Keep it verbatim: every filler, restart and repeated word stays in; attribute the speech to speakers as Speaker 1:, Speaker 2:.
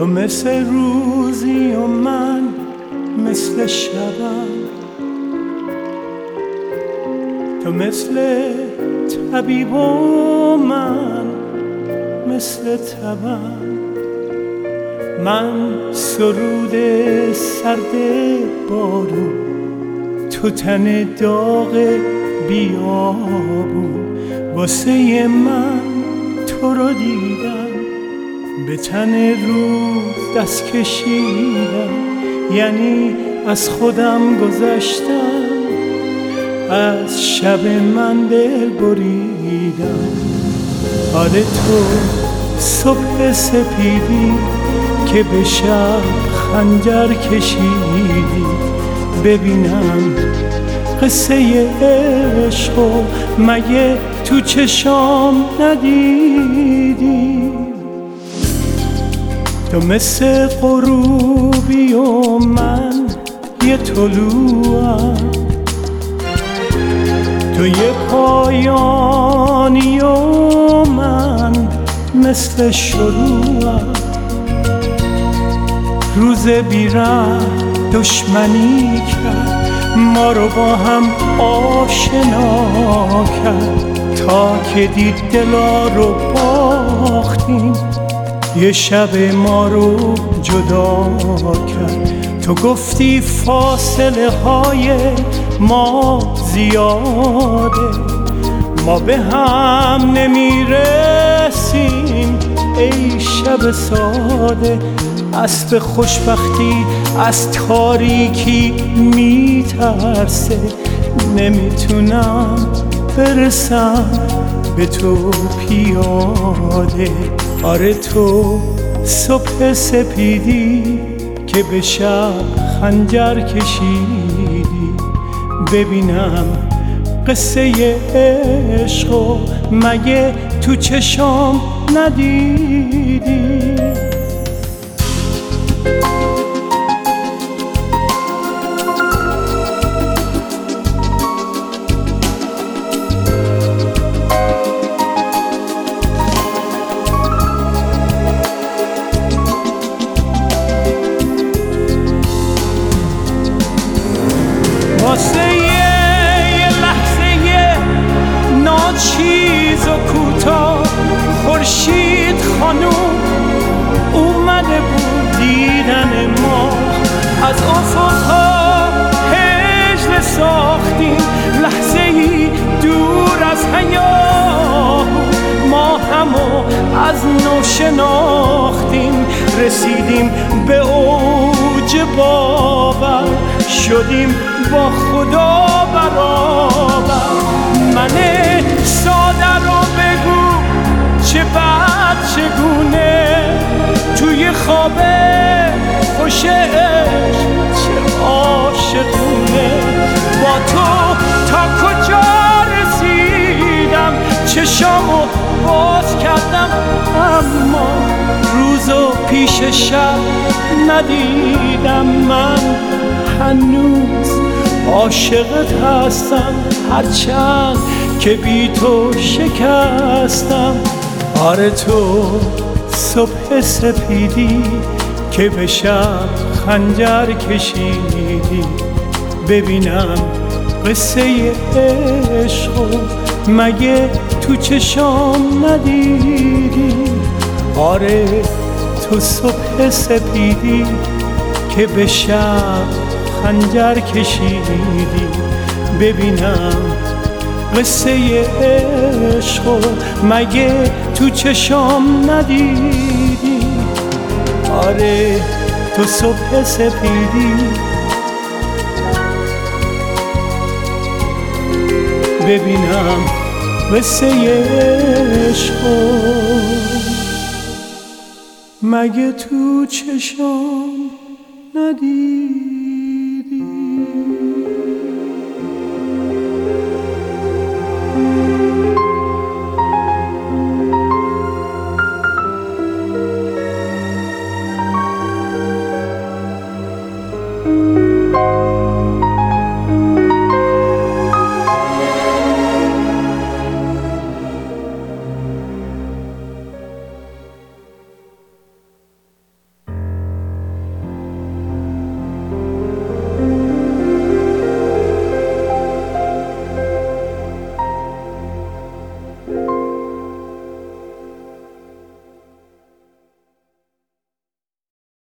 Speaker 1: تو مثل روزی و من مثل شبم، تو مثل طبیب و من مثل تبم. من سرود سرد بارون، تو تن داغ بیابون. واسه من تو رو دیدم، به تن روز دست کشیدم، یعنی از خودم گذشتم، از شب من دل بریدم. آره تو صبح سپیدی که به شب خنجر کشیدی، ببینم قصه عشق و مگه تو چشام ندیدی؟ تو مثل غروبی و من یه طلوعم، تو یه پایانی و من مثل شروعم. روز بی‌ره دشمنی کرد، ما رو با هم آشنا کرد، تا که دید دلا رو باختیم، یه شب ما رو جدا کرد. تو گفتی فاصله های ما زیاده، ما به هم نمیرسیم ای شب ساده. اسب خوشبختی از تاریکی میترسه، نمیتونم برسم به تو پیاده. آره تو صبح سپیدی که به شب خنجر کشیدی، ببینم قصه عشق و مگه تو چشام ندیدی؟ واسه یه لحظه ناچیز و کوتاه، خورشید خانوم اومده بود دیدن ما. از افقها هجله ساختیم، لحظه ای دور از حیاه، ما همو از نو شناختیم. رسیدیم به اوج باور، شدیم با خدا برابر. من ساده رو بگو چه بد چگونه، توی خواب خوش عشق چه عاشقونه. با تو تا کجا رسیدم، چشامو باز کردم اما روزو پیش شب ندیدم. من هنوز عاشقت هستم، هرچند که بی تو شکستم. آره تو صبح سپیدی که به شب خنجر کشیدی، ببینم قصه عشق و مگه تو چشام ندیدی؟ آره تو صبح سپیدی که به شب خنجر کشیدی، ببینم قصه عشق و مگه تو چشام ندیدی؟ آره تو صبح سپیدی ببینم قصه عشق و مگه تو چشام ندیدی؟